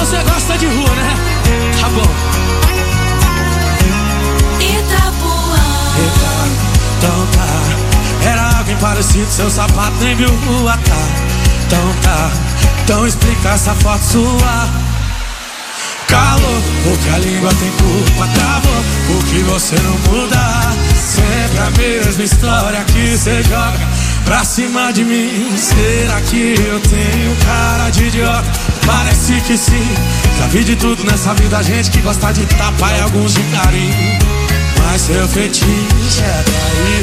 você gosta de rua, né? Tá bom. Itapuã. Então tá. Era alguém parecido, seu sapato nem viu rua, tá. Então tá. Então explica essa foto sua. Calor, porque a língua tem culpa, travou, porque você não muda. Sempre a mesma história que você joga pra cima de mim. Será que eu tenho cara de idiota? Parece que sim. Já vi de tudo nessa vida, gente que gosta de tapa e alguns de carinho. Mas seu fetiche é trair.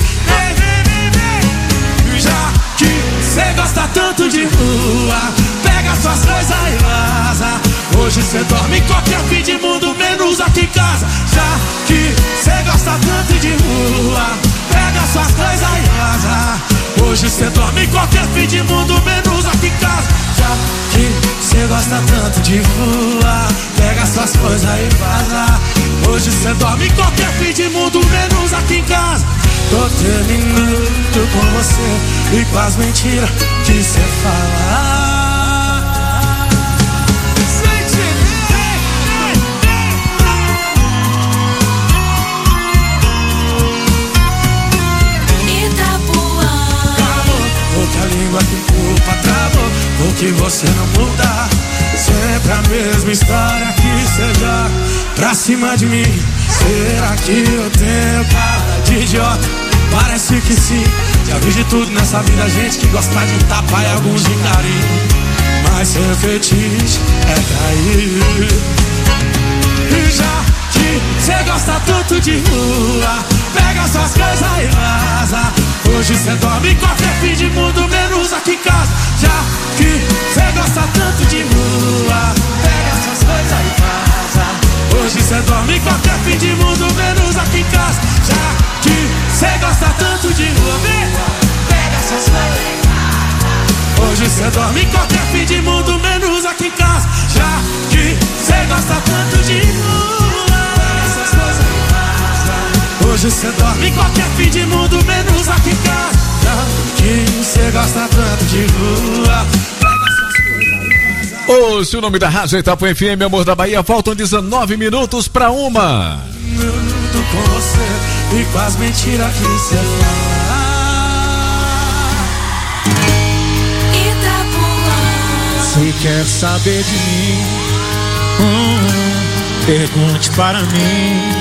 Vem, já que cê gosta tanto de rua, pega suas coisas e vaza. Hoje cê dorme em qualquer fim de mundo, menos aqui em casa. Já que cê gosta tanto de rua, pega suas coisas e vaza. Hoje cê dorme em qualquer fim de mundo, menos aqui em casa. Já que cê gosta tanto de rua, pega suas coisas e vaza. Hoje cê dorme em qualquer fim de mundo, menos aqui em casa. Tô terminando com você e com as mentiras que cê fala. A língua que culpa travou, porque você não muda. Sempre a mesma história que cê joga pra cima de mim. Será que eu tenho cara de idiota? Parece que sim. Já vi de tudo nessa vida, gente que gosta de tapa e alguns de carinho. Mas seu fetiche é trair. E já que cê gosta tanto de rua, pega suas coisas e vaza. Hoje cê dorme em qualquer fim de mundo, menos aqui em casa. Já que cê gosta tanto de rua, pega suas coisas e vaza. Hoje cê dorme em qualquer fim de mundo, menos aqui em casa. Já que cê gosta tanto de rua, pega suas coisas e vaza. Hoje cê dorme em qualquer fim de mundo, menos aqui em casa. Já que cê gosta tanto de rua, pega suas coisas e vaza. Hoje cê dorme em qualquer fim de mundo, menos aqui em casa. Já que cê gosta tanto de rua, pega suas coisas e vaza. Hoje o nome da rádio é Itapuã FM, Amor da Bahia. Faltam 19 minutos pra 1. Minuto com você e com as mentiras que cê fala. Se quer saber de mim, pergunte para mim.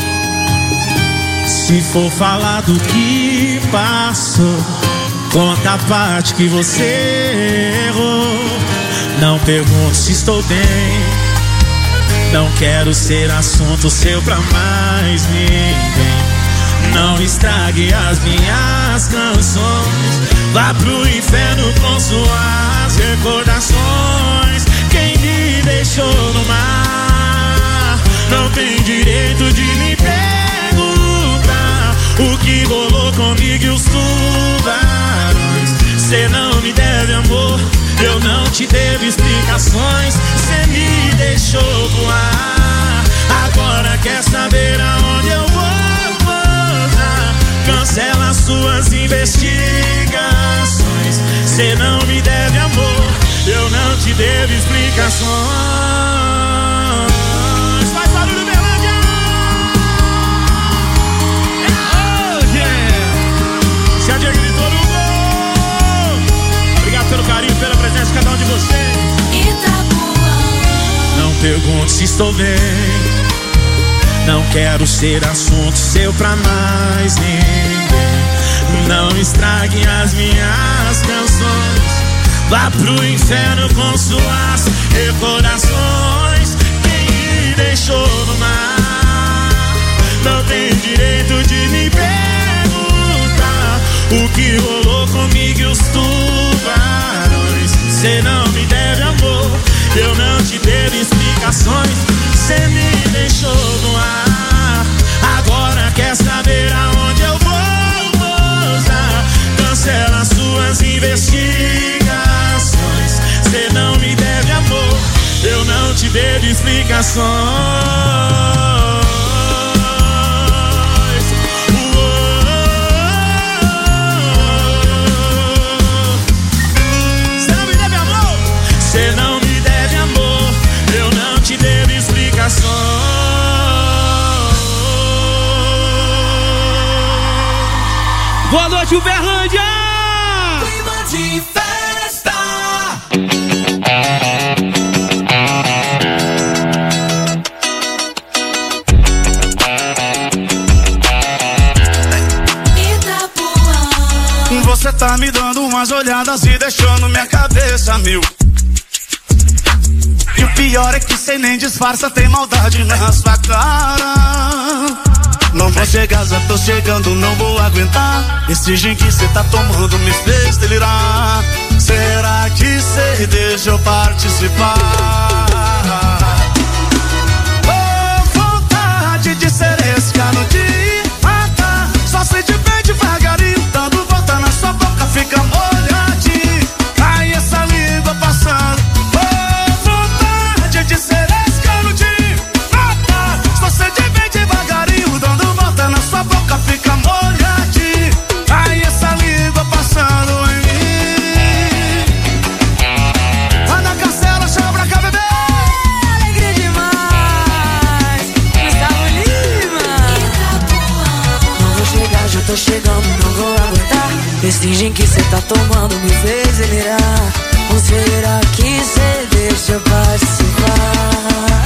Se for falar do que passou, conta a parte que você errou. Não pergunte se estou bem, não quero ser assunto seu pra mais ninguém. Não estrague as minhas canções, vá pro inferno com suas recordações. Quem me deixou no mar não tem direito de me perguntar o que rolou comigo e os tubarões. Cê não me deve amor, eu não te devo explicações. Cê me deixou voar, agora quer saber aonde eu vou posar. Cancela suas investigações. Cê não me deve amor, eu não te devo explicações. Faz barulho, Berlândia! Oh, yeah! Se a Diego gritou no gol. Obrigado pelo carinho, pela presença de cada um de vocês. Itapuã. Não pergunte se estou bem, não quero ser assunto seu pra mais ninguém. Não estrague as minhas canções, vá pro inferno com suas recordações. Quem me deixou no mar não tem direito de me perguntar o que rolou comigo e os tubarões. Cê não me deve amor, eu não te devo explicações. Cê me deixou no ar, agora quer saber aonde eu vou posar. Cancela suas investigações. Cê não me deve amor, eu não te devo explicações. Cê não me deve amor, cê não me deve amor, eu não Boa noite, Uberlândia! Clima de festa. Itapuã. Você tá me dando umas olhadas e deixando minha cabeça mil. E o pior é que cê nem disfarça, tem maldade na sua cara. Não vou chegar, já tô chegando, não vou aguentar. Esse gin que cê tá tomando me fez delirar. Será que cê deixa eu participar? Oh, vontade de ser esse cano de matar. Só se de bem devagarinho, dando volta na sua boca, fica molhadinho. Aí essa língua passando. Oh, vontade de ser esse cano de matar. Só se de bem devagarinho, dando volta na sua boca, fica molhadinho. Aí essa língua passando em mim. Vai na Castela, chama pra cá, bebê. Alegria demais. Gustavo Lima. Itapuã. Não vou chegar, já tô chegando, não vou aguentar. Esse gin que cê tá tomando me fez delirar. Ou será que cê deixa eu participar?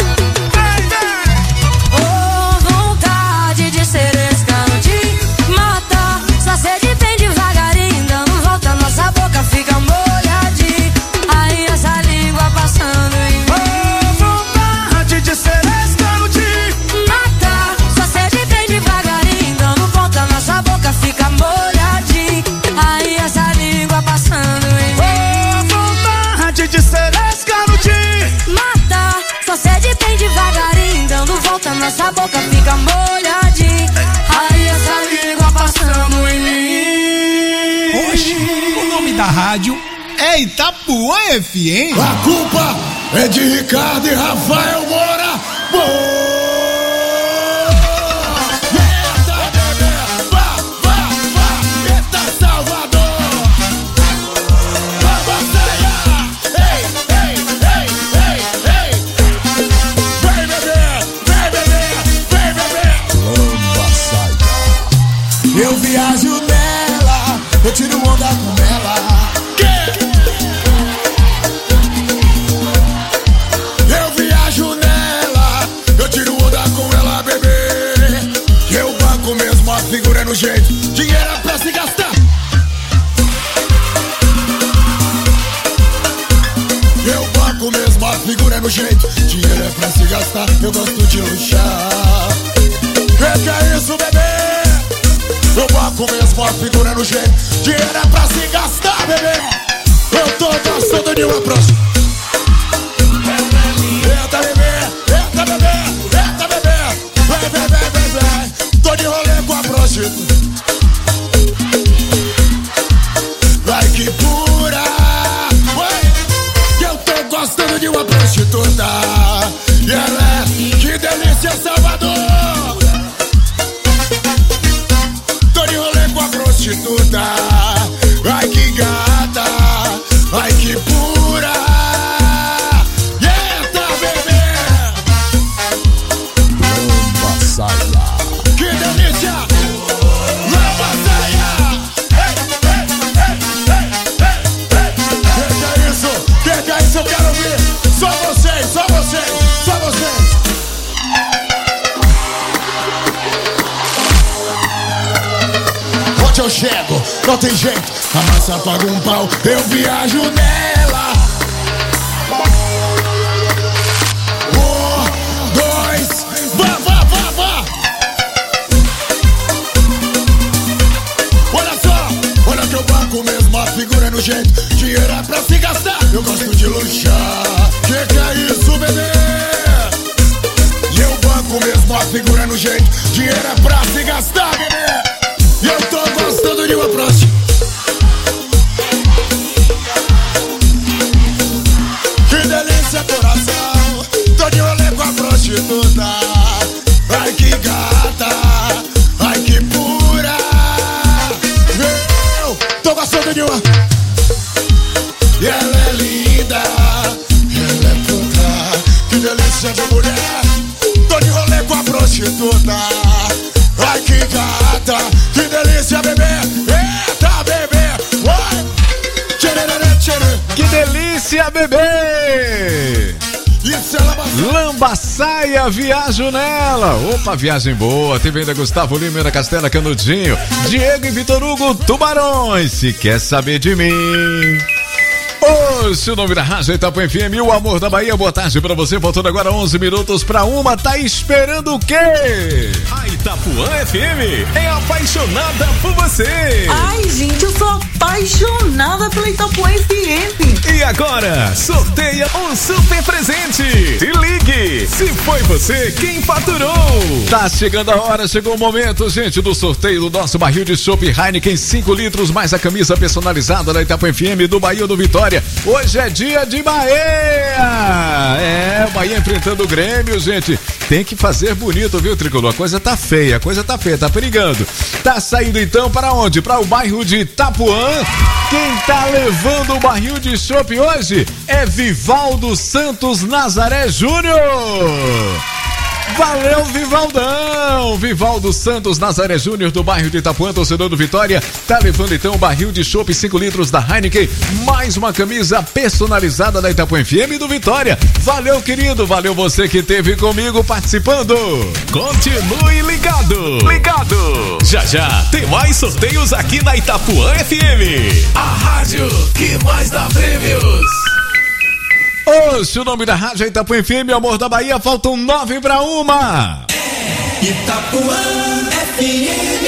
Oh, vontade de ser esse cano de matar. Só sede bem devagarinho, dando volta, nossa boca fica molhadinha. Aí essa língua passando em mim. Vontade de ser esse cano de Matar, só sede bem devagarinho, dando volta, nossa boca fica molhadinha. Aí essa língua passando em mim. vontade de ser esse cano de Matar, só sede bem devagarinho, dando volta, nossa boca fica molhadinha. Aí essa língua passando em mim. Oxe, o nome da rádio é Itapuã FM. A culpa é de Ricardo e Rafael Moura. Boa! Eita, bebê, vá, eita, Salvador. Vamos sair. Ei, ei, ei, ei, ei. Vem, bebê, vem, bebê, vem, bebê. Lamba saia. Eu viajo nela, eu tiro onda com ela. Eu viajo nela, eu tiro onda com ela, bebê. Eu banco mesmo, a figura é no jeito. Dinheiro é pra se gastar. Eu banco mesmo, a figura é no jeito. Dinheiro é pra se gastar, eu gosto de luxar. Que é isso, bebê? Eu banco mesmo, a figura é no jeito. Dinheiro é pra se gastar, bebê. Eu tô gostando de uma próxima. Eita, bebê, eita, bebê, eita, bebê. Vem, vem, vem, vem, vem. Tô de rolê com a prostituta. Vai que pura. Eu tô gostando de uma prostituta. E ela é, que delícia, Salvador. Tô de rolê com a prostituta. Ai, que gata. Ai, que pura. Eita, bebê. Lamba saia. Que delícia. Lamba saia. Ei, ei, ei, ei, ei, ei. Que é isso? Que é isso? Eu quero ouvir. Só vocês, só vocês, só vocês. Onde eu chego, não tem jeito. A massa paga um pau, eu viajo nela. 1, 2, vá, vá, vá, vá. Olha só, olha que eu banco mesmo, a figura é no jeito. Dinheiro é pra se gastar, eu gosto de luxar. Que é isso, bebê? E eu banco mesmo, a figura é no jeito. Dinheiro é pra se gastar, bebê. E eu tô gostando de uma próxima. Que delícia, coração. Tô de rolê com a prostituta. Ai, que gata. Ai, que pura. Eu tô gostando de uma. E ela é linda. Ela é puta. Que delícia de mulher. Tô de rolê com a prostituta. Ai, que gata. Que delícia, bebê. Que delícia, bebê! Lambaçaia, viajo nela. Opa, viagem boa. Teve ainda Gustavo Lima da Castela Canudinho, Diego e Vitor Hugo, Tubarões. Se quer saber de mim. Hoje o nome da rádio Itapuã FM, o amor da Bahia. Boa tarde pra você, voltando agora 11 minutos pra 1. Tá esperando o quê? A Itapuã FM é apaixonada por você. Ai, gente, eu sou apaixonada pela Itapuã FM. E agora, sorteia um super presente. Se ligue, se foi você quem faturou. Tá chegando a hora, chegou o momento, gente, do sorteio do nosso barril de chopp Heineken 5 litros, mais a camisa personalizada da Itapuã FM do Bahia do Vitória. Hoje é dia de Bahia! É, o Bahia enfrentando o Grêmio, gente. Tem que fazer bonito, viu, Tricolor? A coisa tá feia, tá perigando. Tá saindo então para onde? Para o bairro de Itapuã. Quem tá levando o barril de chopp hoje é Vivaldo Santos Nazaré Júnior. Valeu, Vivaldão! Vivaldo Santos Nazaré Júnior do bairro de Itapuã, torcedor do Vitória, tá levando então o barril de chopp 5 litros da Heineken, mais uma camisa personalizada da Itapuã FM do Vitória. Valeu, querido, valeu você que esteve comigo participando. Continue ligado! Já já tem mais sorteios aqui na Itapuã FM. A rádio que mais dá prêmios. Hoje o nome da rádio é Itapuã FM, amor da Bahia, faltam 9 para 1. Itapuã FM.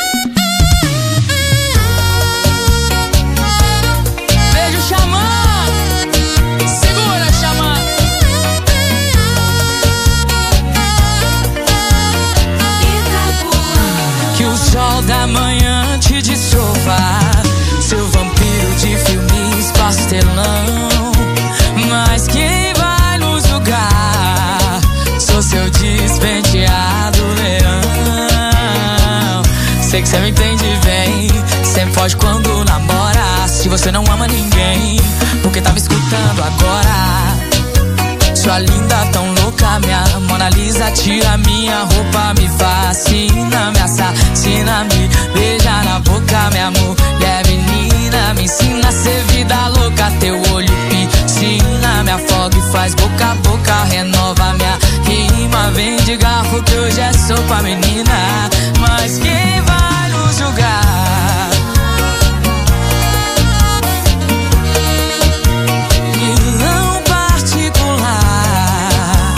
Beijo, Xamã. Segura, Xamã. Que o sol da manhã te desova, seu vampiro de filmes pastelão. Mas quem vai nos julgar? Sou seu despenteado leão. Sei que cê me entende bem, sempre foge quando namora. Se você não ama ninguém, porque tá me escutando agora. Sua linda tão louca, minha Mona Lisa, tira minha roupa, me fascina, me assassina, me beija na boca, minha mulher menina, me ensina a ser vida louca, teu olho piscina, me afoga e faz boca a boca, renova minha rima, vem de garfo que hoje é sopa, menina, mas quem vai nos julgar? Vilão particular,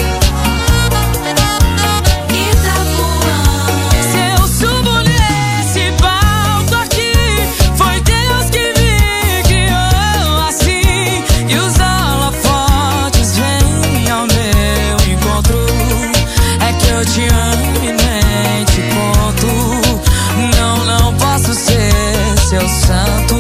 Itapuã. Se eu subo nesse palco aqui, foi Deus que me criou assim. E os holofotes vêm ao meu encontro. É que eu te amo e nem te conto. Não posso ser seu santo.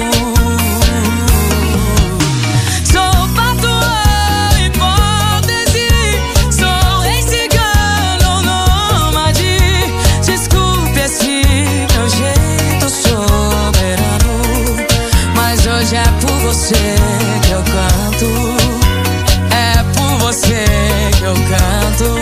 Sou patuã, hipótese. Sou rei cigano, nômade. Desculpe esse meu jeito soberano, mas hoje é por você que eu canto. É por você que eu canto.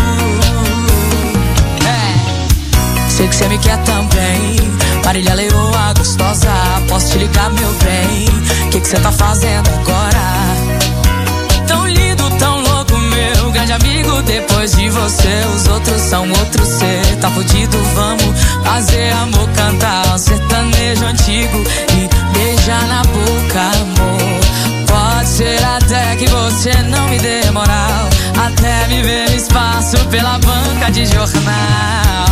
Sei que cê me quer também, Marília Leoa gostosa, posso te ligar, meu bem? Que cê tá fazendo agora? Tão lindo, tão louco, meu grande amigo. Depois de você, os outros são outros. Cê tá fudido, vamos fazer amor, cantar um sertanejo antigo e beijar na boca, amor. Pode ser até que você não me dê moral, até me ver no espaço pela banca de jornal.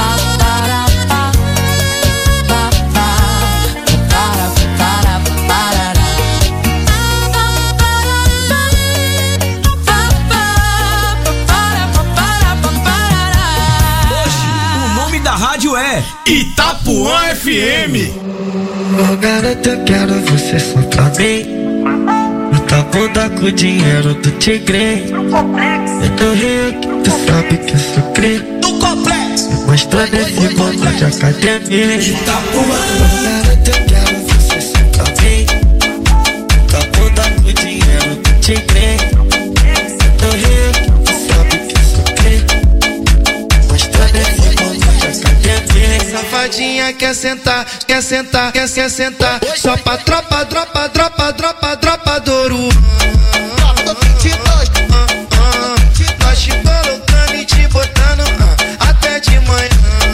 Hoje, o nome da rádio é Itapuã FM. Ô garota, eu quero você só pra mim. No tabu da com o dinheiro do tigre. Eu tô rico, tu sabe que eu sou crente. do complexo. Mostrando esse mundo de academia. Itapuã. Garota, eu quero você só pra mim. No tabu da com o dinheiro do tigre. Eu tô rico, tu sabe que eu sou crente. Mostrando esse mundo de academia. Safadinha Safadinha quer sentar, quer sentar, quer sentar. Só pra tropa do Oruan. Nós te colocando e te botando até de manhã.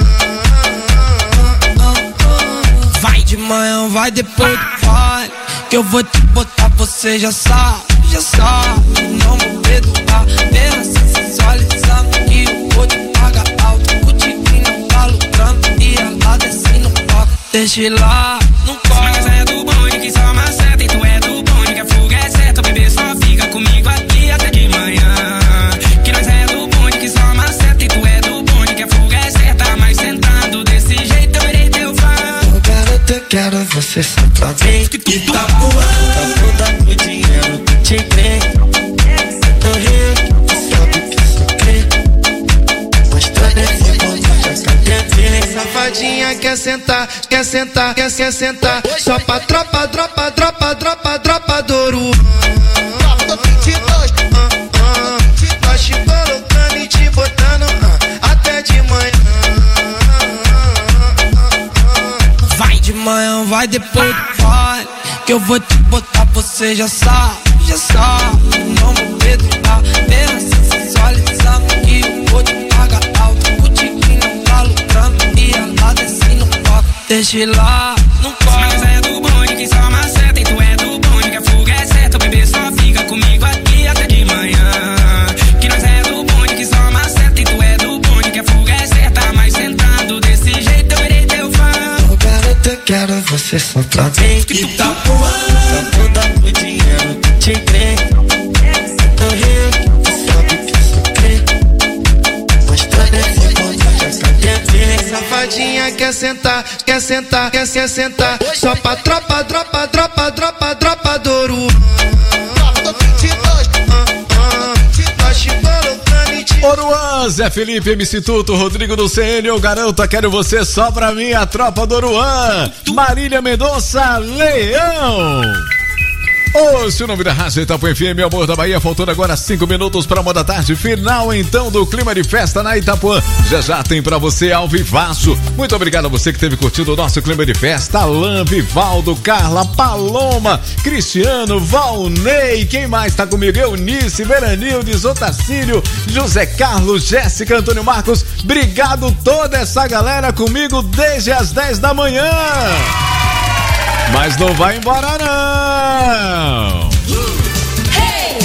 Vai de manhã, vai depois do vai. Que eu vou te botar, você já sabe. Não vou perdoar, pensa sensualizando. Que eu vou te pagar alto. O tiquinho tá lucrando e ela desce no palco. Deixa ir lá, não corre. Mas é do bonde que só maceta. E tu é do bonde que a fuga é certa. O bebê só fica comigo aqui até de manhã. Que nós é do bonde que só maceta. E tu é do bonde que a fuga é certa. Mas sentando desse jeito eu irei teu fã. Ô garota, eu quero você só pra mim. Itapuã, tá toda com dinheiro do tigre. Tô rico, tu sabe que sou crê. Mostra nesse mundo já cadê. Safadinha quer sentar, quer sentar, quer sentar. Só pra tropa do Oruan. Nós te colocando e te botando até de manhã. vai de manhã, vai depois do vai. Que eu vou te botar, você já sabe. Não vou perdoar, pensa sensualizando. Que eu vou te pagar alto. O tiquinho tá lucrando e ela desce no palco. Deixa ir lá, não corre. Mas é do bonde que só maceta. E tu é do bonde que a fuga é certa. O bebê só fica comigo aqui até de manhã. Que nós é do bonde que só maceta. E tu é do bonde que a fuga é certa. Mas sentando desse jeito eu irei teu fã. Ô garota, eu quero você só pra mim. Itapuã, só toda com dinheiro do tigre. Tô rico, tu sabe que sou crê. Mostra nesse mundo já cadê. Safadinha quer sentar, quer sentar, quer sentar. Só pra tropa do Oruan. Nós te colocando e te... Oruan, Zé Felipe, MC Tuto, Rodrigo do CN, eu garanto, quero você só pra mim, a tropa do Oruan. Marília Mendonça, Leão. Ouça o nome da Rádio Itapuã FM, Amor da Bahia, faltando agora 5 minutos para 1 da tarde, final então do clima de festa na Itapuã. Já tem para você ao vivaço. Muito obrigado a você que teve curtido o nosso clima de festa. Alain, Vivaldo, Carla, Paloma, Cristiano, Valnei, quem mais tá comigo? Eunice, Veranildes, Otacílio, José Carlos, Jéssica, Antônio Marcos. Obrigado toda essa galera comigo desde as 10 da manhã. Mas não vai embora não. Hey,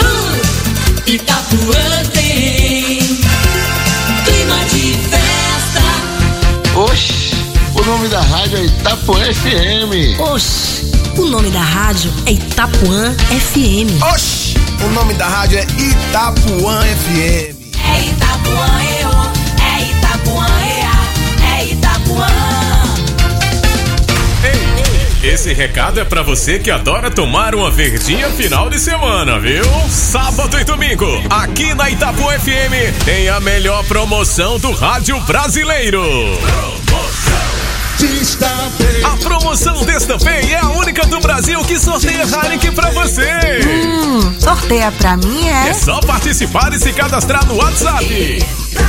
Itapuã tem clima de festa. Oxi, o nome da rádio é Itapuã FM. Oxi, o nome da rádio é Itapuã FM. Oxi, o nome da rádio é Itapuã FM. É Itapuã, é Itapuã, é Itapuã. Esse recado é pra você que adora tomar uma verdinha final de semana, viu? Sábado e domingo, aqui na Itapuã FM, tem a melhor promoção do rádio brasileiro. A promoção Destampei é a única do Brasil que sorteia Heineken pra você. Sorteia pra mim, é? É só participar e se cadastrar no WhatsApp.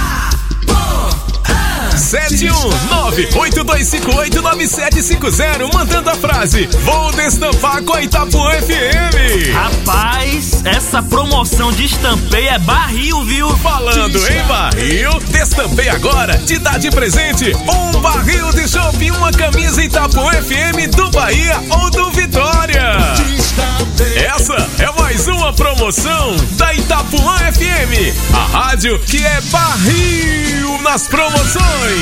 719-8258-9750, mandando a frase: vou destampar com a Itapuã FM. Rapaz, essa promoção de Destampei é barril, viu? Falando em barril, Destampei agora te dá de presente um barril de chopp e uma camisa Itapuã FM do Bahia ou do Vitória. Essa é mais uma promoção da Itapuã FM, a rádio que é barril nas promoções.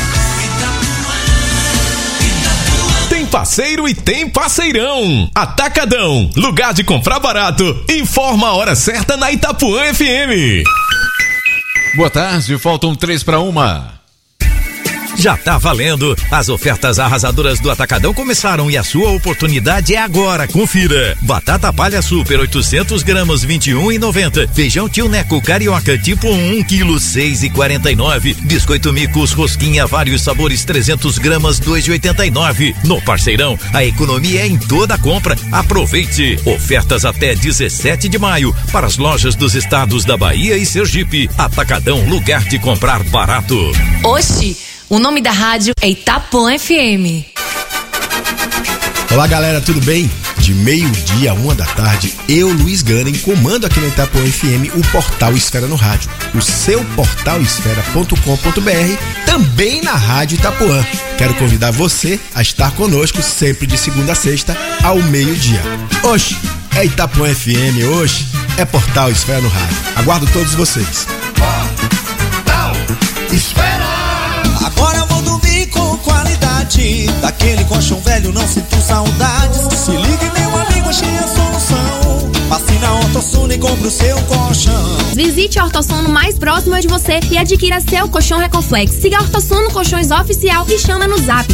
Tem parceiro e tem parceirão. Atacadão, lugar de comprar barato. Informa a hora certa na Itapuã FM. Boa tarde, faltam 3 para 1. Já tá valendo. As ofertas arrasadoras do Atacadão começaram e a sua oportunidade é agora. Confira. Batata palha super 800 gramas 21,90. Feijão Tio Neco carioca tipo 1 quilo 6,49. Biscoito Micos rosquinha vários sabores 300 gramas 2,89. No Parceirão, a economia é em toda a compra. Aproveite. Ofertas até 17 de maio para as lojas dos estados da Bahia e Sergipe. Atacadão, lugar de comprar barato. Oxi, O nome da rádio é Itapuã FM. Olá galera, tudo bem? De meio-dia a 1h, eu, Luiz Ganem, comando aqui na Itapuã FM o Portal Esfera no Rádio. O seu portalesfera.com.br, também na Rádio Itapuã. Quero convidar você a estar conosco sempre de segunda a sexta ao meio-dia. Oxe, é Itapuã FM, hoje é Portal Esfera no Rádio. Aguardo todos vocês. Portal Esfera. Agora eu vou dormir com qualidade. Daquele colchão velho não sinto saudades. Se liga, meu amigo, achei a solução. Passe na Ortosono e compre o seu colchão. Visite a Ortosono mais próxima de você e adquira seu colchão Recoflex. Siga a Ortosono Colchões Oficial e chama no zap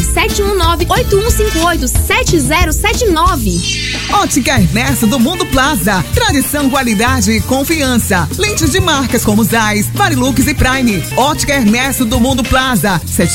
719-8158-7079. Ótica Ernesto do Mundo Plaza. Tradição, qualidade e confiança. Lentes de marcas como Zeiss, Varilux e Prime. Ótica Ernesto do Mundo Plaza.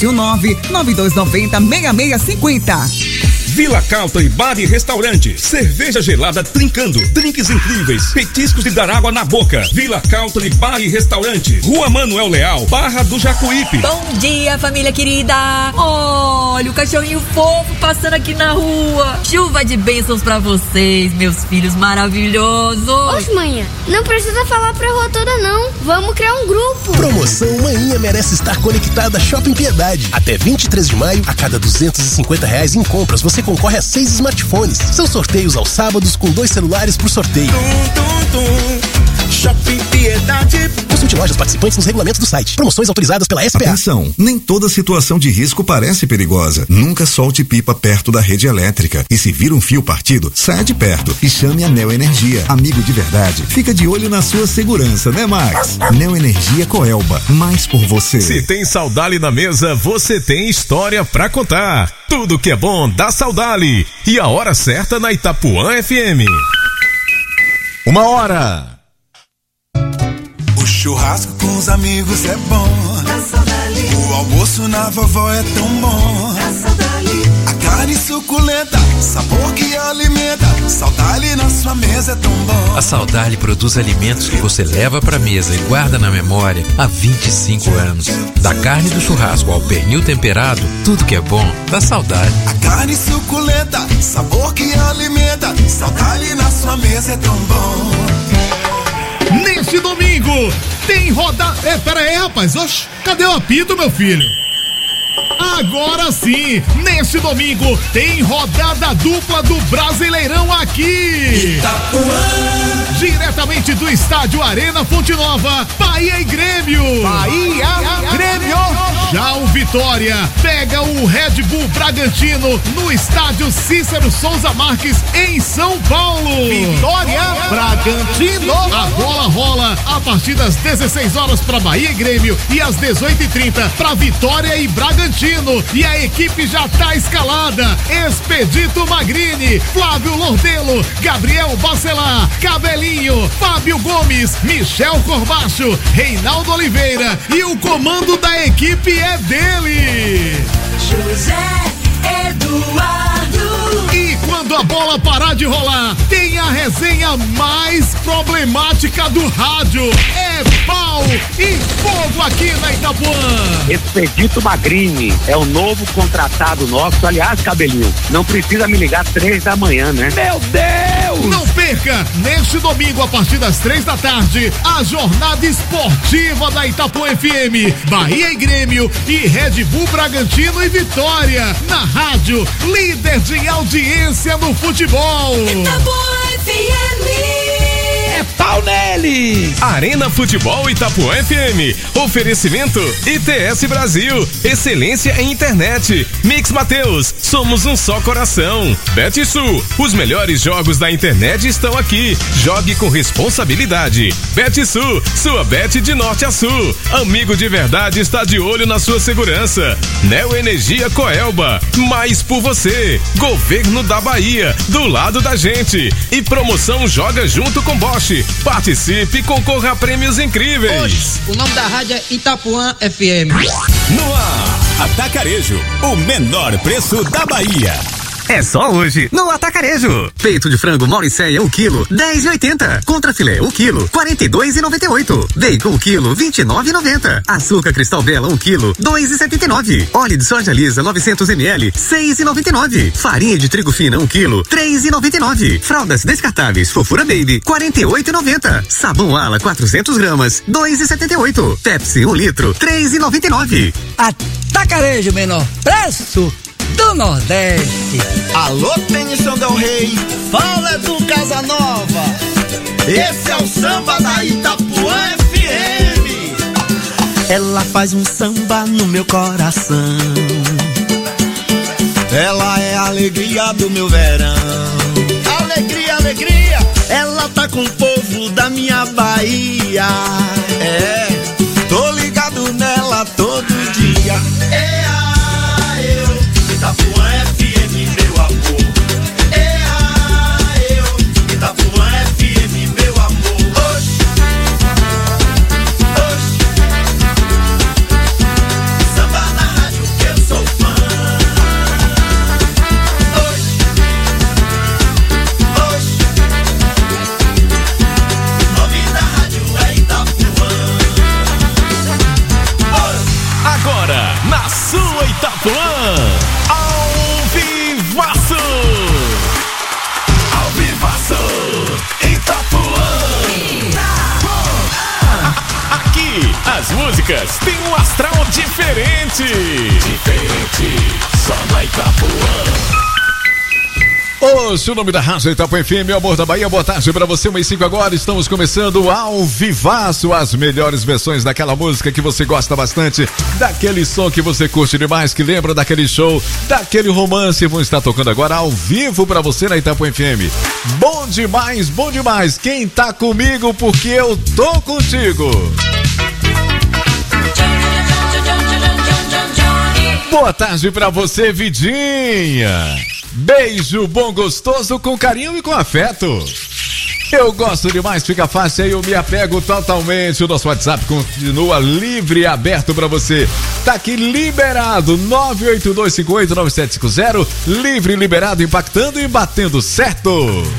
719-9290-6650. Vila Country Bar e Restaurante. Cerveja gelada trincando. Drinks incríveis. Petiscos de dar água na boca. Vila Country Bar e Restaurante. Rua Manuel Leal, Barra do Jacuípe. Bom dia, família querida. Olha o cachorrinho fofo passando aqui na rua. Chuva de bênçãos pra vocês, meus filhos maravilhosos. Oxe, manhã, não precisa falar pra rua toda não. Vamos criar um grupo. Promoção Manhã merece estar conectada a Shopping Piedade. Até 23 de maio, a cada R$250 em compras, você concorre a 6 smartphones. São sorteios aos sábados com 2 celulares por sorteio. Shopping Piedade. Consulte lojas participantes nos regulamentos do site. Promoções autorizadas pela SPA. Atenção, nem toda situação de risco parece perigosa. Nunca solte pipa perto da rede elétrica. E se vir um fio partido, saia de perto e chame a Neo Energia. Amigo de verdade, fica de olho na sua segurança, né, Max? Neo Energia Coelba, mais por você. Se tem Saudali na mesa, você tem história pra contar. Tudo que é bom dá Saudali. E a hora certa na Itapuã FM. 1h. O churrasco com os amigos é bom. O almoço na vovó é tão bom. A carne suculenta, sabor que alimenta. Saudali na sua mesa é tão bom. A Saudali produz alimentos que você leva pra mesa e guarda na memória há 25 anos. Da carne do churrasco ao pernil temperado, tudo que é bom dá Saudali. A carne suculenta, sabor que alimenta. Saudali na sua mesa é tão bom. Neste domingo tem rodada. Pera aí, rapaz. Oxe, cadê o apito, meu filho? Agora sim, neste domingo tem rodada dupla do Brasileirão aqui. Itapuã. Diretamente do estádio Arena Fonte Nova, Bahia e Grêmio. Bahia e Grêmio. Já o Vitória pega o Red Bull Bragantino no estádio Cícero Souza Marques, em São Paulo. Vitória, Bragantino. A bola rola a partir das 16 horas para Bahia e Grêmio e às 18h30 para Vitória e Bragantino. E a equipe já tá escalada: Expedito Magrini, Flávio Lordelo, Gabriel Bacelar, Cabelinho, Fábio Gomes, Michel Corbacho, Reinaldo Oliveira, e o comando da equipe é dele, José Eduardo. E quando a bola parar de rolar, tem a resenha mais problemática do rádio. É pau e fogo aqui na Itapuã. Expedito Magrini é o novo contratado nosso. Aliás, Cabelinho, não precisa me ligar 3 da manhã, né? Meu Deus! Não perca, neste domingo, a partir das 3 da tarde, a jornada esportiva da Itapuã FM. Bahia e Grêmio e Red Bull Bragantino e Vitória. Na rádio, líder de audiência no futebol. Itapuã FM. É pau nele! Arena Futebol Itapuã FM. Oferecimento ITS Brasil. Excelência em internet. Mix Mateus. Somos um só coração. BetSul. Os melhores jogos da internet estão aqui. Jogue com responsabilidade. BetSul. Sua bet de norte a sul. Amigo de verdade está de olho na sua segurança. Neo Energia Coelba. Mais por você. Governo da Bahia. Do lado da gente. E promoção Joga Junto com Bosch. Participe e concorra a prêmios incríveis. Hoje, o nome da rádio é Itapuã FM. No ar, Atacarejo, o menor preço da Bahia. é só hoje no Atacarejo. Peito de frango Mauricéia 1 kg, 10,80. Contrafilé 1 kg, 42,98. Bacon 1 kg, 29,90. Açúcar Cristal Bela 1 kg, 2,79. Óleo de soja lisa 900 ml, 6,99. Farinha de trigo fina 1 kg, 3,99. Fraldas descartáveis Fofura Baby, 48,90. Sabão Ala 400 gramas, 2,78. Pepsi 1 litro, 3,99. Atacarejo, menor preço do Nordeste. Alô, Tenição Del Rey, fala do Casa Nova. Esse é o samba da Itapuã FM. Ela faz um samba no meu coração. Ela é a alegria do meu verão. Alegria, alegria. Ela tá com o povo da minha Bahia. É, tô ligado nela todo dia. Itapuã FM, meu amor. Itapuã FM, meu amor. Oxi, oxi. Samba na rádio que eu sou fã. Oxi, oxi. Nome da rádio é Itapuã. Agora, na sua Itapuã, ao vivaço! Ao vivaço, Itapuã! Aqui, as músicas têm um astral diferente. Diferente, só na Itapuã. Hoje o nome da rádio Itapuã FM, Amor da Bahia. Boa tarde pra você, 1h05 agora. Estamos começando ao vivaço, as melhores versões daquela música que você gosta bastante, daquele som que você curte demais, que lembra daquele show, daquele romance. Vão estar tocando agora ao vivo pra você na Itapuã FM. Bom demais, bom demais. Quem tá comigo porque eu tô contigo. Boa tarde pra você, Vidinha. Beijo bom, gostoso, com carinho e com afeto. Eu gosto demais, fica fácil, aí eu me apego totalmente. O nosso WhatsApp continua livre e aberto pra você. Tá aqui liberado, 982589750. Livre e liberado, impactando e batendo certo.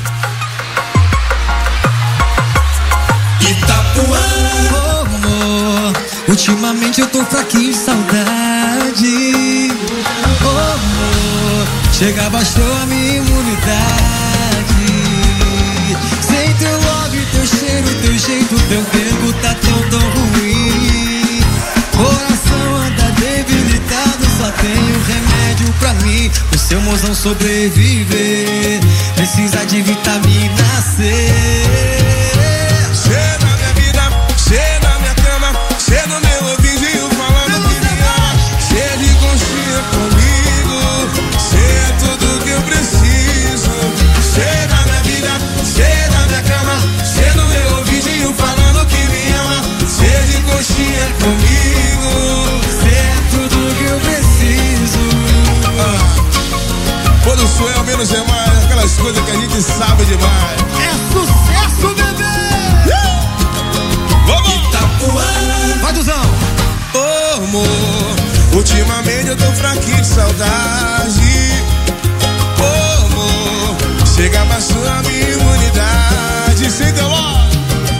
Itapuã, oh, amor, ultimamente eu tô fraquinho de saudade. Oh, amor, chega, baixou a minha imunidade. Sem teu love, teu cheiro, teu jeito, teu verbo tá tão ruim. Coração anda debilitado, só tenho remédio pra mim. O seu mozão sobreviver, precisa de vitamina C. Cê na minha vida, cê na minha cama, cê no meu ouvidinho falando que me ama. Cê de conchinha comigo, cê é tudo que eu preciso. Cê na minha vida, cê na minha cama, cê no meu ouvidinho falando que me ama. Cê de conchinha comigo, cê é tudo que eu preciso. Quando sou eu, menos é mais, aquelas coisas que a gente sabe demais. É sucesso, bebê! Itapuã, vai, Duzão! Oh, amor, ultimamente eu tô fraquinho de saudade. Oh, amor, chega abaixo a minha imunidade. Sem teu love,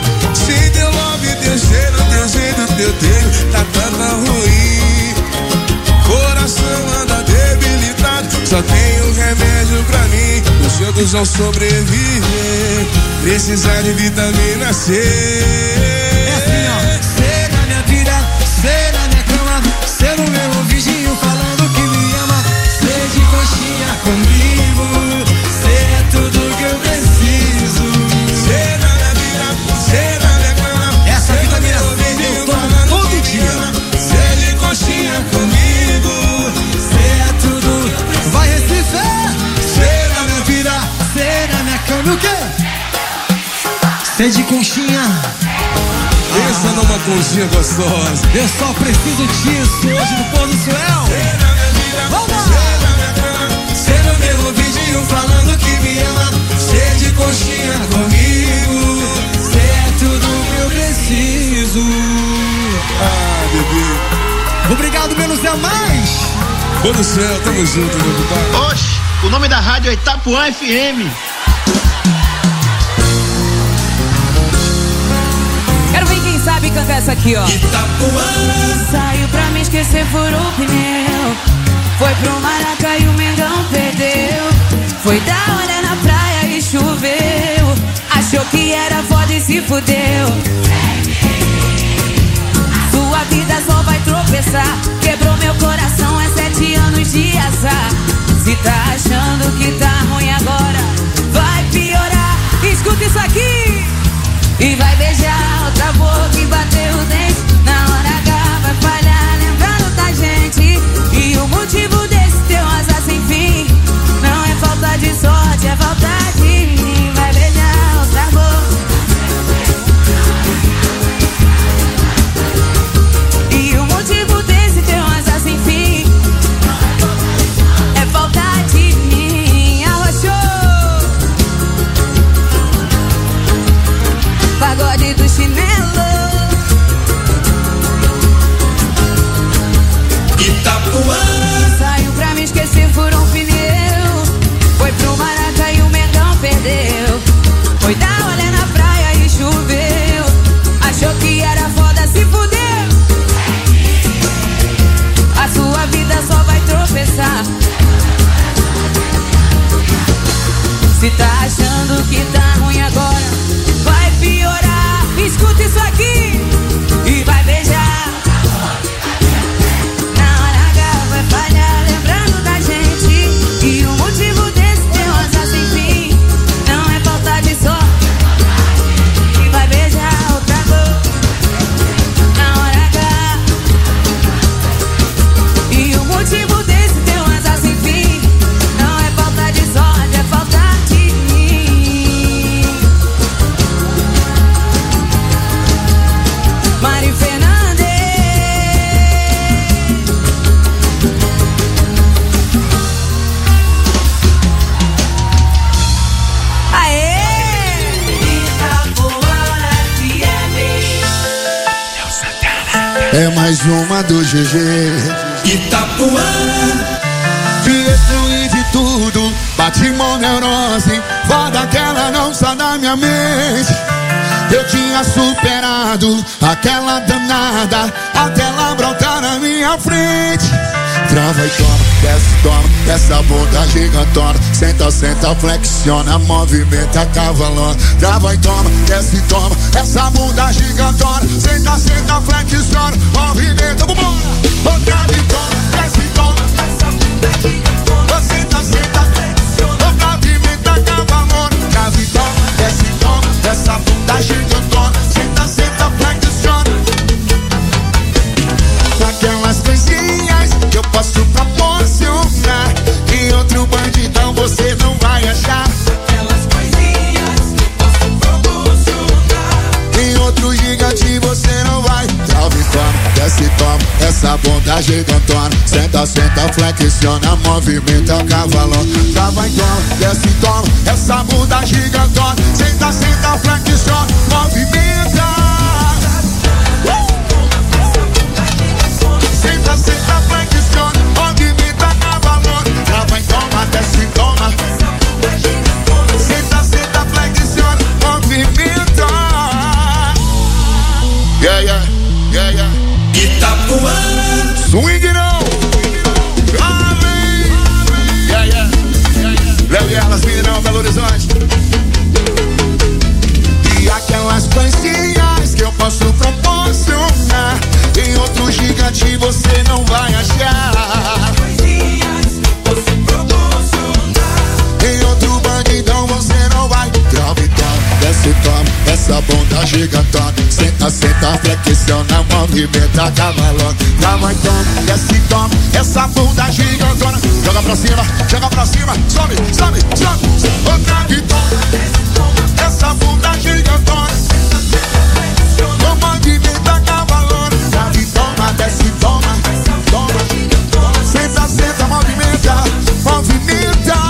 teu cheiro, teu jeito, teu tempo tá tão ruim. Coração anda debilitado, só tenho remédio pra mim. Os jogos vão sobreviver, precisar de vitamina C. É assim, ó. Cê na minha vida, cê na minha cama, cê no meu ouvidinho falando que me ama. Cê de coxinha comigo, cê é tudo que eu preciso. Cê na minha vida, cê na minha cama, essa vitamina C eu tomo todo dia. Cê de coxinha comigo, cê é tudo. Vai, Recife! Cê na minha vida, cê na minha cama, o quê? Cê de conchinha. Pensa numa conchinha gostosa. Eu só preciso disso hoje no pôr do céu. Vamos lá! Cê no meu ouvidinho falando que me ama. Cê de conchinha comigo, cê é tudo que eu preciso. Ah, bebê. Obrigado, menos é mais. Pôr do céu, tamo junto, meu compadre. Oxi. O nome da rádio é Itapuã FM. Quero ver quem sabe cantar essa aqui, ó. Itapuã. Saiu pra me esquecer, furou o pneu. Foi pro Maraca e o Mengão perdeu. Foi dar olha na praia e choveu. Achou que era foda e se fudeu. Sua vida só vai tropeçar. Quebrou meu coração, é 7 anos de azar. Se tá achando que tá ruim agora, vai piorar. Escuta isso aqui. E vai beijar outra boca e bater o dente. Na hora H vai falhar, lembrando da gente. E o motivo desse teu azar sem fim não é falta de sorte, é falta de mim. Vai beijar outra boca. E o motivo desse teu azar sem fim é falta de mim. Arrochou. Pagode do chinelo. Itapuã. Saiu pra me esquecer, furou um pneu. Foi pro Maraca e o Mengão perdeu. Foi dar olha na praia e choveu. Achou que era foda, se fudeu. A sua vida só vai tropeçar. Se tá achando que tá ruim agora, vai piorar. Escuta isso aqui. E vai beijar. Na hora H vai falhar, lembrando da gente. E o motivo desse teu azar sem fim não é falta de sorte. E vai beijar outra boca. Na hora H. E o motivo desse teu azar sem fim não é falta de sorte, é falta de mim. Mari Fernandes. Aê! É mais uma do GG. Itapuã. Te excluí de tudo, bati mó neurose. Foda que ela não sai da minha mente. Eu tinha superado aquela danada até ela brotar na minha frente. Trava e toma, desce, toma, essa bunda gigantona. Senta, senta, flexiona, movimenta, cavalona. Trava e toma, desce, toma, essa bunda gigantona. Senta, senta, flexiona, movimenta, vambora. Trava e toma, desce, toma, essa bunda gigantona. Senta, senta, flexiona, movimenta, cavalona. Trava e toma, desce, toma, essa bunda gigantona. Senta, senta, flexiona. Aquelas coisinhas que eu posso proporcionar, que outro bandidão você não vai achar. Aquelas coisinhas que eu posso proporcionar, que outro gigante você não vai. Trava e toma, desce e toma, essa bunda gigantona. Senta, senta, flexiona, movimenta, cavalão. Trava e toma, desce e toma, essa bunda gigantona. Senta, senta, flexiona, movimenta. Senta, senta, flexiona, movimenta, cavalona. Trava e toma, desce e toma. Senta, senta, flexiona, movimenta. Yeah, yeah, yeah, yeah. Itapuã. Swing não. Amém. Yeah, yeah, yeah, yeah. Léo e elas, Mineirão, Belo Horizonte. E aquelas coisinhas que eu posso proporcionar, tem outro gigante você não vai achar. Tem outro bandidão você não vai. Trava e toma, desce e toma, essa bunda gigantona. Senta, senta, flexiona, movimenta, cavalona. Trava e toma, desce e toma, essa bunda gigantona. Joga pra cima, sobe, sobe, sobe. Trava e toma, desce e toma, essa bunda gigantona. Movimenta, cavalona. Trava e toma, desce e toma, toma. Senta, senta, movimenta, movimenta.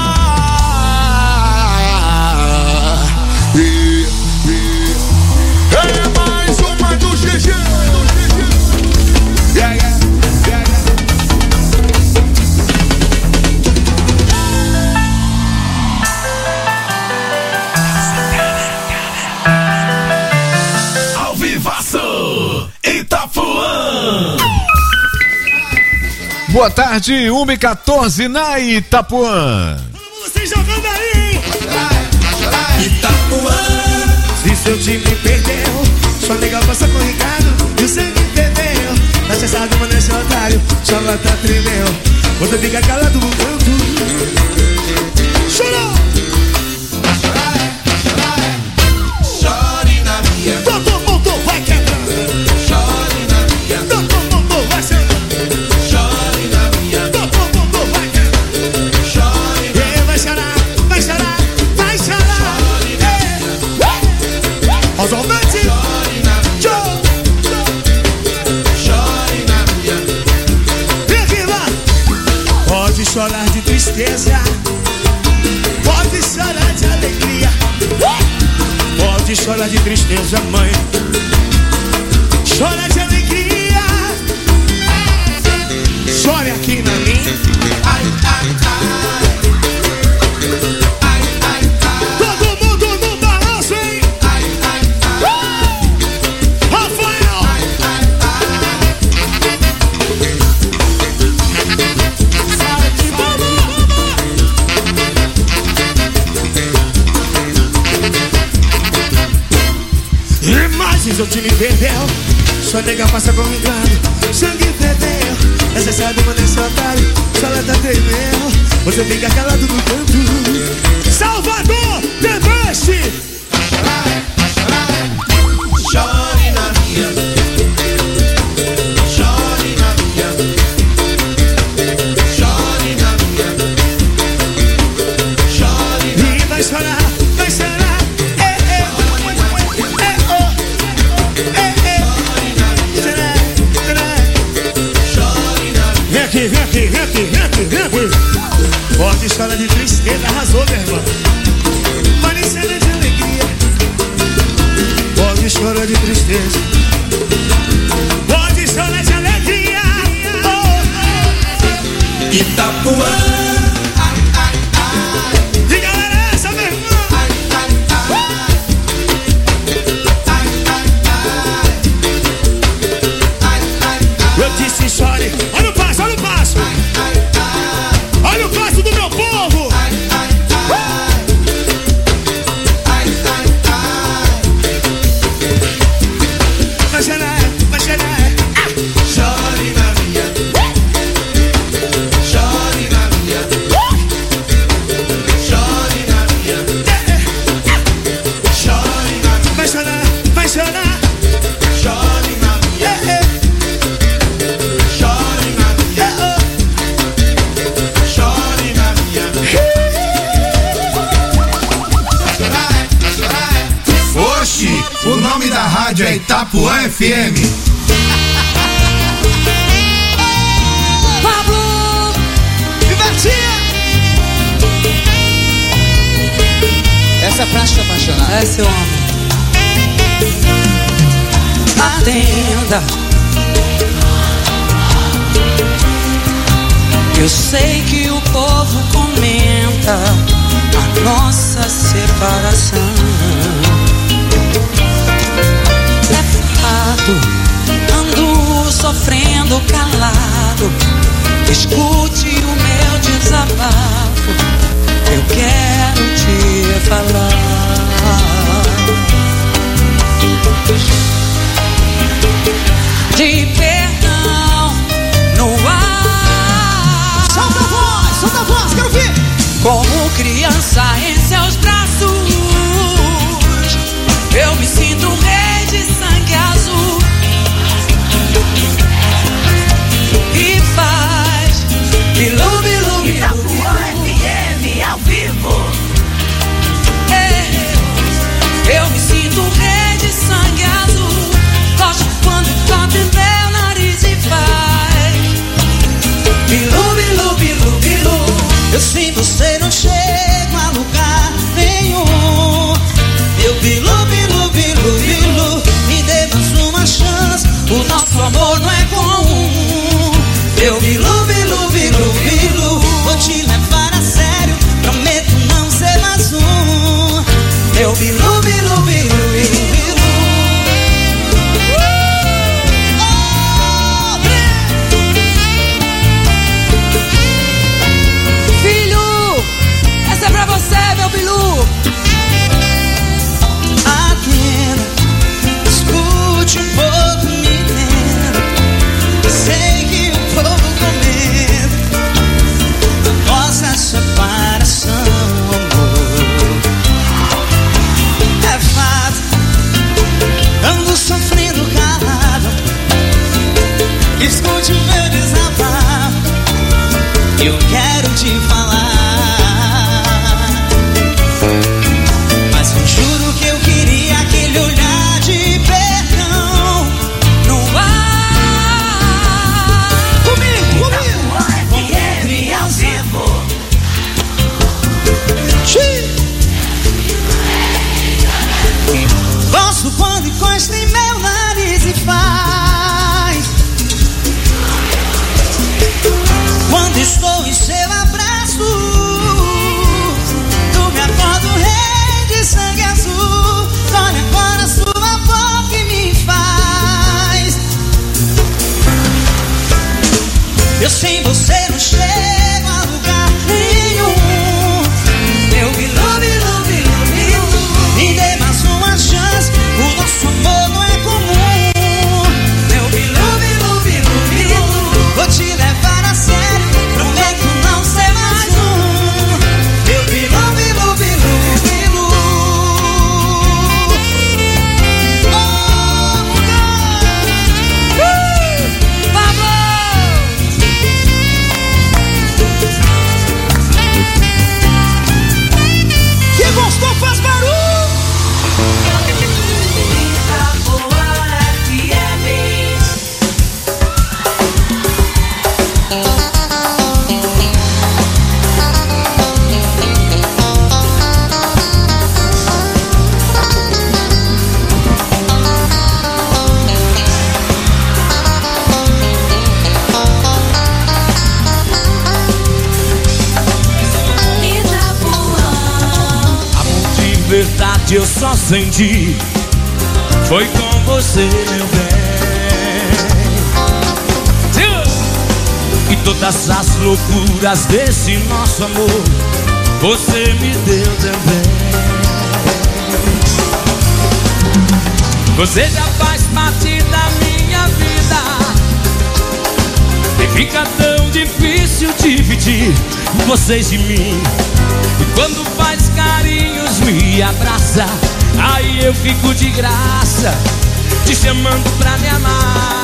É mais uma do GG. Yeah, yeah, yeah, yeah. Boa tarde, 1h14 na Itapuã. Vocês jogando aí! Itapuã. Se seu time perdeu, sua nega passa com o Ricardo e o sangue perdeu. Na cessada, mano, esse otário, sua lata tremeu. Quando fica calado no canto, chorou! Chore na minha. Todo mundo vai quebrando. Chore na minha. Todo mundo vai sentando. Chore na minha. Todo mundo vai quebrando. Chore na minha. Vai chorar, vai chorar, vai chorar. Os ouvintes. Chore na minha. Chore na minha. Vem aqui, vai. Pode chorar de tristeza. Pode chorar de alegria. Pode chorar de tristeza, mãe. Chora de alegria. Chore aqui na minha. Ai, ai, ai. Ai, ai, ai. Todo mundo no balanço, hein? Ai, ai, ai. Rafael. Ai, ai, Imagens, o time perdeu. Sua nega passa com engano. Sangue perdeu. Necessário, mano, esse otário. Sua lata tremeu. Você fica calado no canto. Salvador, The Best. Chore na minha. Chore na minha. Chore na minha. Chore na minha. E vai chorar, vai chorar. Vem aqui, vem aqui, vem aqui, vem aqui, vem aqui. Pode chorar de tristeza, arrasou, meu irmão. Pode chorar de alegria. Pode chorar de tristeza. Pode chorar de alegria. Itapuã. Ai, ai, ai. E galera, essa, meu irmão. Ai, ai, ai. Ai, ai, ai. Ai, ai, ai. Eu disse chore. Olha o passo, olha o passo. Olha o passo do meu povo. Vai chorar, vai chorar. Chore na minha. Chore na minha. Chore na minha. Chore na minha. Vai chorar, vai chorar. Chore na minha. Chore na minha. Chore na minha. Oxi, o nome da rádio é Itapuã FM. Pablo e Betinha. Essa é pra te apaixonar. É seu homem. Atenda. Eu sei que o povo comenta a nossa separação. É fato, ando sofrendo calado. Escute o meu desabafo. Eu quero te falar. De perdão no ar. Solta a voz, quero ver. Como criança em seus braços, eu me sinto rei de sangue azul. E faz bilu, bilu, bilu. Itapuã FM ao vivo. Eu me sinto rei de sangue azul. Gosto quando toca em meu nariz e faz bilu, bilu, bilu, bilu. Eu sem você não chego a lugar nenhum. Eu bilu, bilu, bilu, bilu. Me dê mais uma chance. O nosso amor não é comum. Eu bilu, bilu, bilu, bilu. Vou te levar a sério. Prometo não ser mais um. Eu bilu, bilu, bilu. verdade eu só senti foi com você, meu bem. E todas as loucuras desse nosso amor você me deu também. Você já faz parte da minha vida e fica tão difícil dividir vocês de mim. E quando faz carinhos, me abraça, aí eu fico de graça, te chamando pra me amar.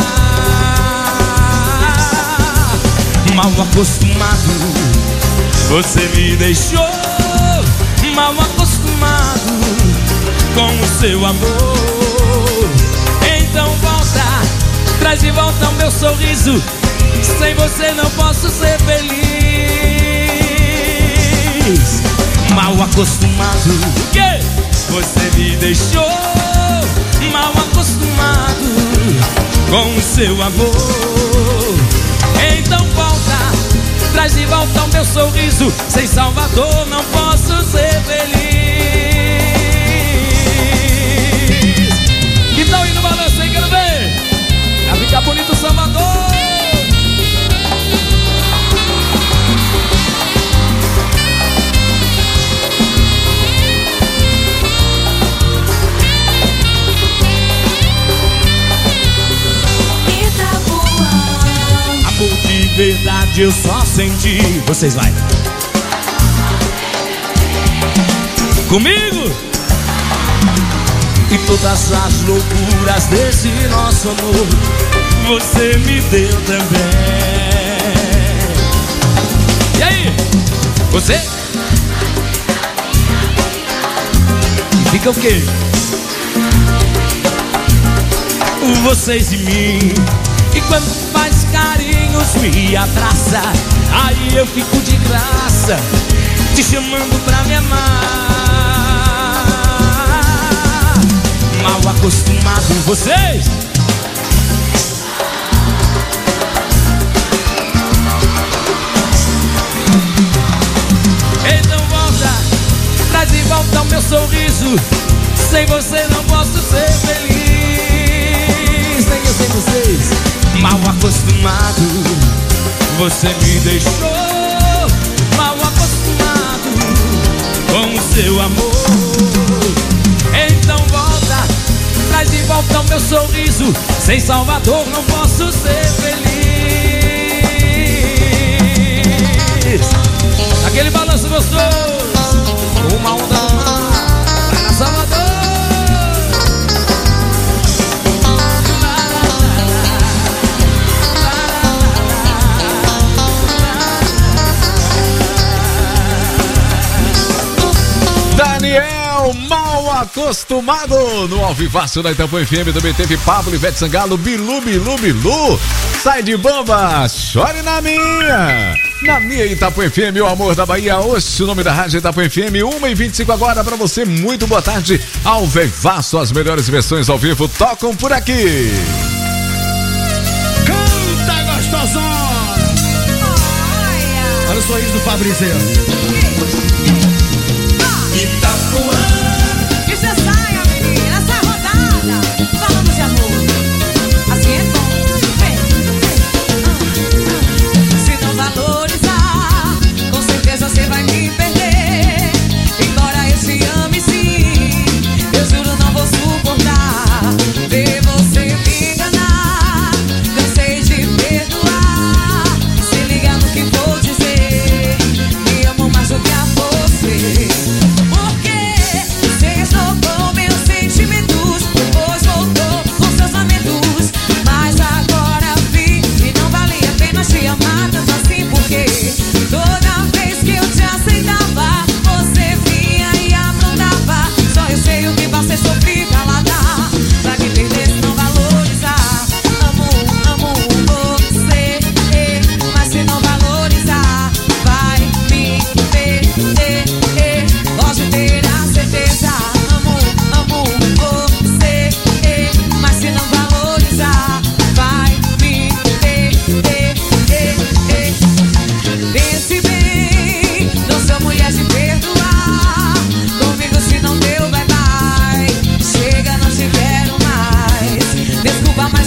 Mal acostumado, você me deixou mal acostumado com o seu amor. Então volta, traz de volta o meu sorriso. Sem você não posso ser feliz. Mal acostumado, o quê? Você me deixou mal acostumado com o seu amor. Então volta, traz de volta o meu sorriso. Sem Salvador não posso ser feliz. Que tal ir no balanço aí, quero ver? Pra ficar bonito Salvador. De verdade eu só senti. Vocês vai comigo. E todas as loucuras desse nosso amor você me deu também. E aí, você? Fica o quê? Vocês e mim. E quando faz carinhos, me abraça, aí eu fico de graça, te chamando pra me amar. Mal acostumado, vocês? Então volta, traz de volta o meu sorriso. Sem você não posso ser feliz. Nem eu sem vocês. Mal acostumado, você me deixou mal acostumado com o seu amor. Então volta, traz de volta o meu sorriso. Sem Salvador não posso ser feliz. Aquele balanço gostoso, uma onda vai na Salvador. Daniel, mal acostumado no Alvivaço da Itapuã FM. Também teve Pablo, Ivete Sangalo, Bilu, Bilu, Bilu. Sai de bamba, chore na minha. Na minha Itapuã FM, o amor da Bahia. Hoje o nome da rádio Itapuã FM, 1h25 agora pra você. Muito boa tarde. Alvivaço, as melhores versões ao vivo tocam por aqui. Canta, gostosona. Olha o sorriso do Fabrício. Itapuã. Que você saia, menina, essa rodada falando de amor. Assim é bom, vem. Se não valorizar, com certeza você vai me perder. Embora eu te ame sim, eu juro não vou suportar ver você me enganar. Cansei de perdoar. Se liga no que vou dizer. Me amo mais do que a você.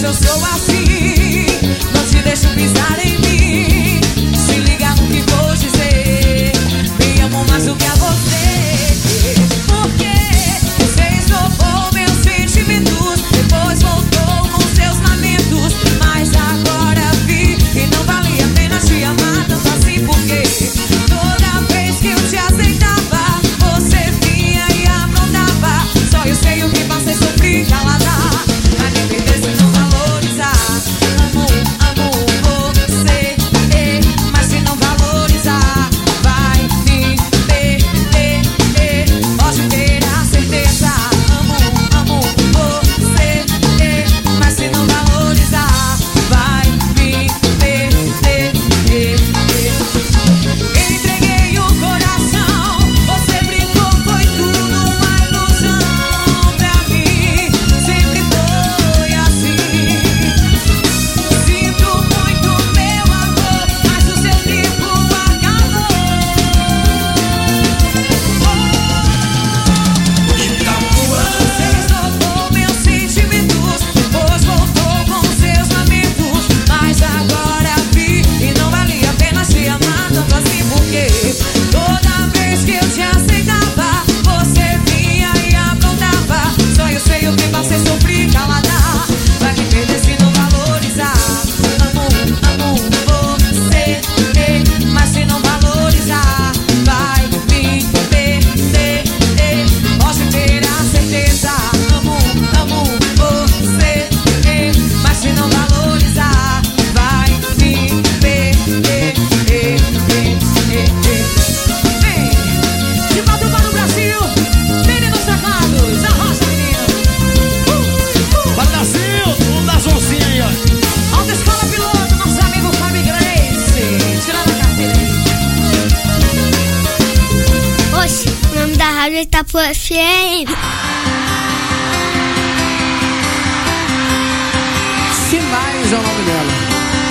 eu sou assim, não te deixo pisar em mim. Se liga no que vou dizer, me amo mais do que a você. Porque você esnobou meus sentimentos, depois voltou com seus lamentos. Mas agora vi que não valia a pena te amar tanto assim. Porque toda vez que eu te aceitava, você vinha e aprontava. Só eu sei o que passei, sofri calada. Vai me perder se não valorizar. Amo, amo você, mas se não valorizar, vai me perder. Pode ter a certeza. Amo, amo você, mas se não valorizar, vai me perder. Entreguei o coração, você brincou, foi tudo uma ilusão pra mim. Sempre foi assim. Sinto muito, meu amor, mas o seu tempo acabou. Você esnobou meus sentimentos, depois voltou com seus lamentos. Mas agora vi e não valia a pena te amar tanto assim. Porque toda vez que eu te aceitava, você vinha e aprontava. Só eu sei o que passei, sofri calada. Vai me perder se não valorizar. Amo, amo você, mas se não valorizar, vai me perder. Pode ter a certeza. Amo, amo você, mas se não valorizar, vai me perder. Vem, de volta para o Brasil, meninos teclados, arrocha, menino. Para Brasil, o das oncinhas aí, ó. Autoescola Piloto, nosso amigo Fábio Grace, tirando a carteira aí. Oxe, o nome da rádio é Itapuã FM. Sinais é o nome dela.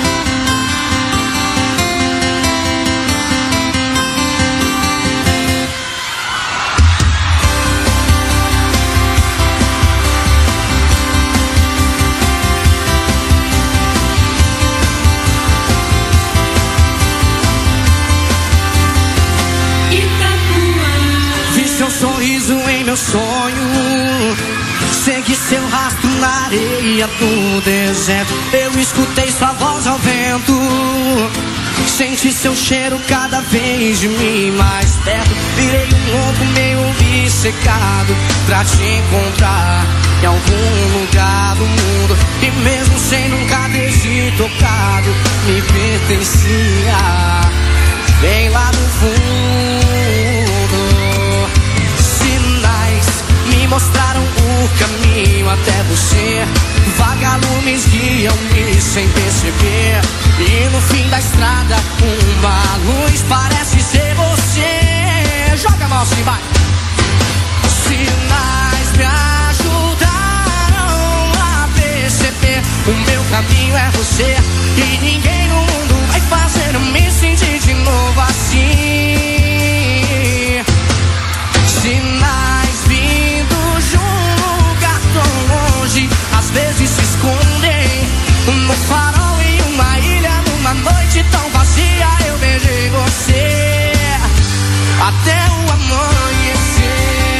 Vi seu sorriso em meu sonho, segui seu rastro na areia do deserto. Eu escutei sua voz ao vento, senti seu cheiro cada vez de mim mais perto. Virei um louco meio obcecado pra te encontrar em algum lugar do mundo. E mesmo sem nunca ter te tocado, me pertencia bem lá no fundo. Sinais me mostraram o caminho até você. Vagalumes guiam-me sem perceber. E no fim da estrada uma luz parece ser você. Joga a mão assim, vai. Sinais me ajudaram a perceber. O meu caminho é você. E ninguém no mundo vai fazer eu me sentir de novo assim. Sinais vindos de um lugar tão longe, às vezes se escondem no farol em uma ilha, numa noite tão vazia. Eu beijei você até o amanhecer.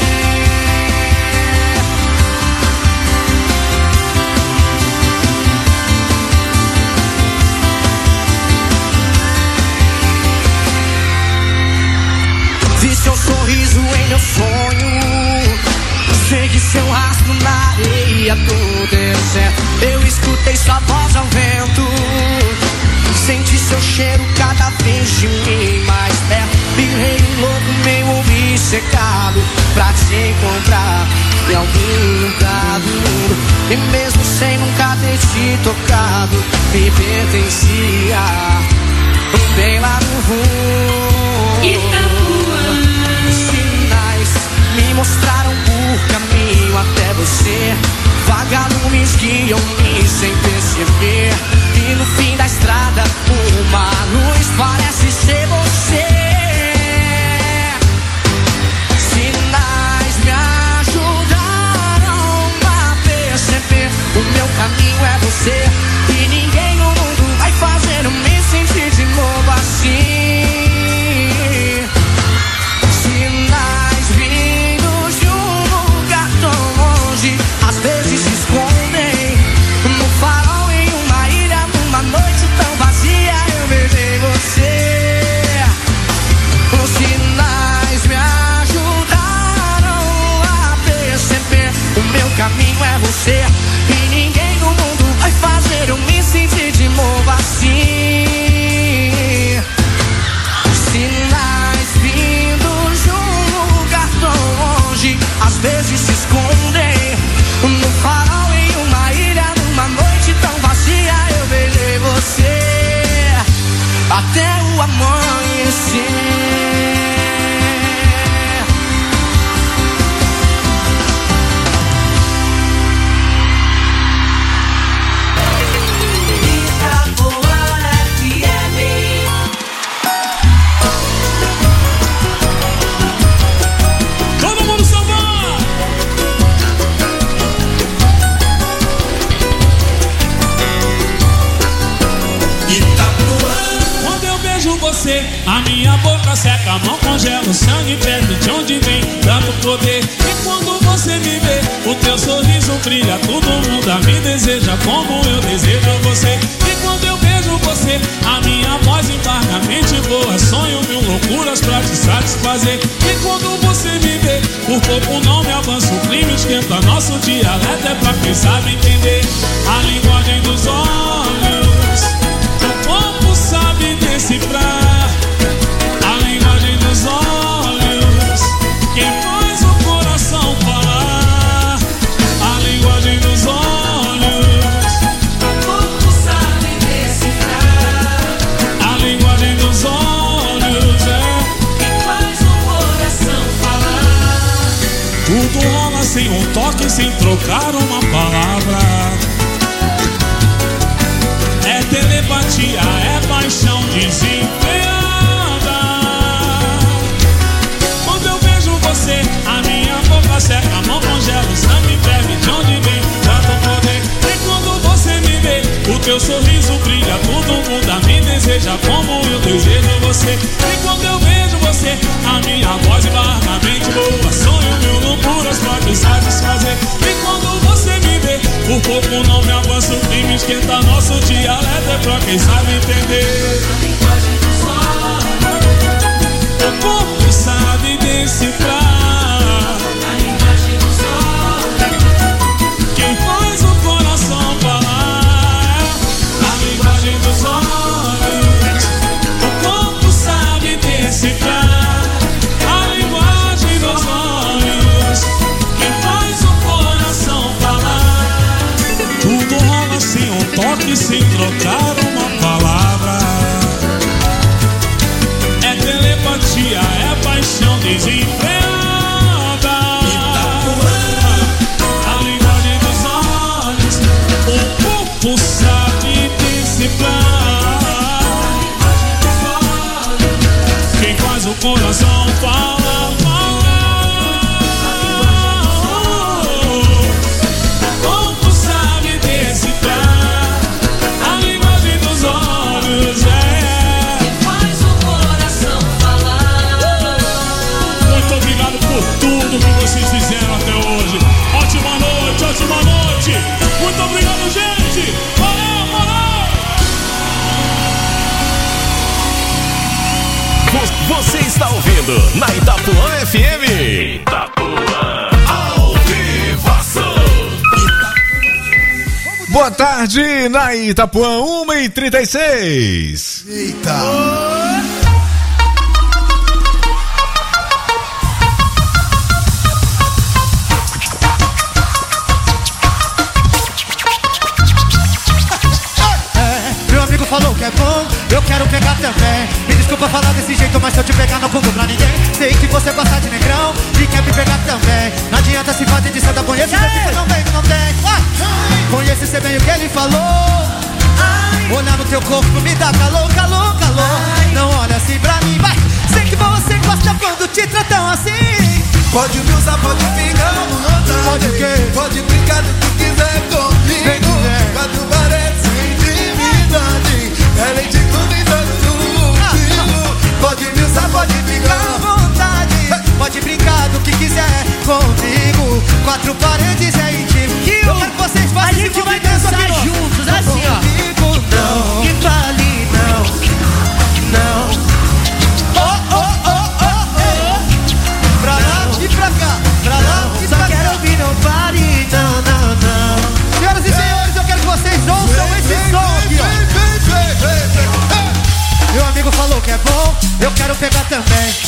Vi seu sorriso em meu sonho, segui seu rastro na areia do deserto. Eu escutei sua voz ao vento, senti seu cheiro cada vez de mim mais perto. Virei um louco meio obcecado pra te encontrar em algum lugar do mundo. E mesmo sem nunca ter te tocado, me pertencia bem lá no fundo. Sinais me mostraram o caminho até você. Vagalumes guiam-me sem perceber. E no fim da estrada uma luz parece ser você. Sinais me ajudaram a perceber. O meu caminho é você. é você. E ninguém no mundo vai fazer eu me sentir de novo assim. Sinais vindos de um lugar tão longe, às vezes se escondem no farol em uma ilha, numa noite tão vazia. Eu beijei você até o amanhecer. A minha boca seca, a mão congela, o sangue perde de onde vem tanto poder. E quando você me vê, o teu sorriso brilha, tudo muda, me deseja como eu desejo você. E quando eu vejo você, a minha voz embarga, a mente voa, sonho mil loucuras pra te satisfazer. E quando você me vê, por pouco não me avança, o clima esquenta, nosso dialeto é pra quem sabe entender. A linguagem dos olhos, o corpo sabe decifrar. A linguagem dos olhos, quem faz o coração falar. A linguagem dos olhos, o corpo sabe decifrar. A linguagem dos olhos quem faz o coração falar. Tudo rola sem um toque, sem trocar uma palavra. É telepatia, é paixão desenfreada. Quando eu vejo você, a minha boca seca, a mão congela, o sangue ferve, de onde vem tanto poder. E quando você me vê, o teu sorriso brilha, tudo muda, me deseja como eu desejo você. E quando eu vejo você, a minha voz embarga, a mente boa, sonho mil loucuras pra te satisfazer. E quando você me vê, por pouco não me avança, o clima esquenta, nosso dialeto é pra quem sabe entender. A linguagem dos olhos, o corpo sabe decifrar. A linguagem dos olhos, quem faz o coração falar. A linguagem dos olhos, o corpo sabe decifrar. A linguagem dos olhos, quem faz o coração falar. Tudo rola sem um toque, sem trocar uma palavra. É telepatia, é paixão desenfreada. A linguagem dos olhos, o corpo sabe decifrar. Quem faz o coração fala. Tudo que vocês fizeram até hoje. Ótima noite, ótima noite. Muito obrigado, gente. Valeu, valeu. Você está ouvindo na Itapuã FM. Itapuã ao vivaço. Boa tarde na Itapuã, 1h36. Eita. Falou que é bom, eu quero pegar também. Me desculpa falar desse jeito, mas se eu te pegar não conto pra ninguém. Sei que você gosta de negrão e quer me pegar também. Não adianta se fazer de santa, conheço você que não vem, não tem. Conhece você bem o que ele falou. Olhar no teu corpo me dá calor, calor, calor. Não olha assim pra mim, vai. Sei que você gosta quando te tratam assim. Pode me usar, pode ficar à vontade. Pode o quê? Pode brincar do que quiser comigo. Quatro paredes sem intimidade. É lei de convidado no motivo. Pode me usar, pode ficar à vontade. Pode brincar do que quiser comigo. Quatro paredes é íntimo. Eu quero que vocês façam. A gente vai dançar juntos, assim ó. Comigo não, que vale não. Não. Oh, oh, oh, oh, oh. Pra lá e pra cá, pra lá e pra cá. Só quero ouvir nobody, não.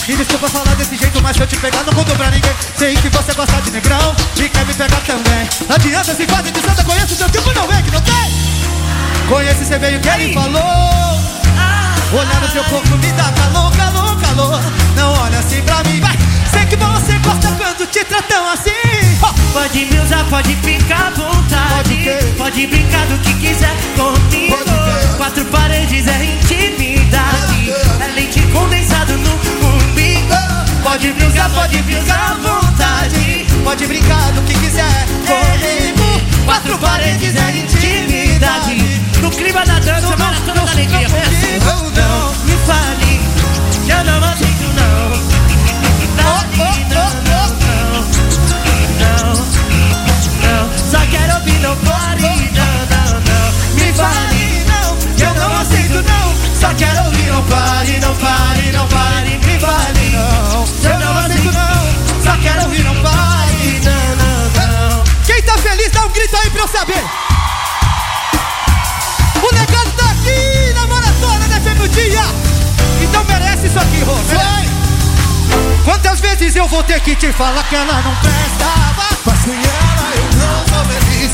E desculpa falar desse jeito, mas se eu te pegar não conto pra ninguém. Sei que você gosta de negrão e quer me pegar também. Não adianta se fazer de santa, conheço seu tipo, não é que não tem. Conhece, cê veio que ele falou. Olhar no seu corpo me dá calor, calor, calor. Não olha assim pra mim, vai. Sei que você gosta quando te tratam assim. Pode me usar, pode ficar à vontade. Pode brincar do que quiser comigo. Quatro paredes é intimidade. É leite condensado no umbigo. Pode me usar, pode ficar à vontade. Pode brincar do que quiser comigo. Quatro paredes é intimidade. No clima da dança, maratona da alegria. Não me fale, eu não aceito não. Não, só quero ouvir não pare. Não, me fale, não, eu não aceito não. Só quero ouvir não pare, não pare, não pare. Me fale, não, eu não aceito não. Só quero ouvir não pare, não. Quem tá feliz dá um grito aí pra eu saber. O legado tá aqui na maratona da FM do dia. Então merece isso aqui, Rô. Quantas vezes eu vou ter que te falar que ela não prestava? Mas sem ela eu não sou feliz.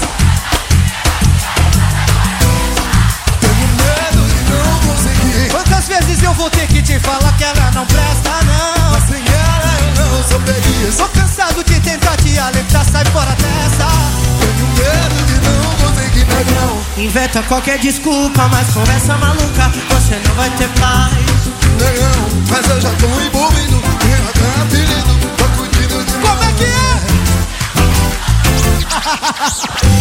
Tenho medo de não conseguir. Quantas vezes eu vou ter que te falar que ela não presta, não? Mas sem ela eu não sou feliz. Tô cansado de tentar te alertar, sai fora dessa. Tenho medo de não conseguir, negrão. Inventa qualquer desculpa, mas com essa maluca você não vai ter paz. Negrão, mas eu já tô envolvido. Como é que é?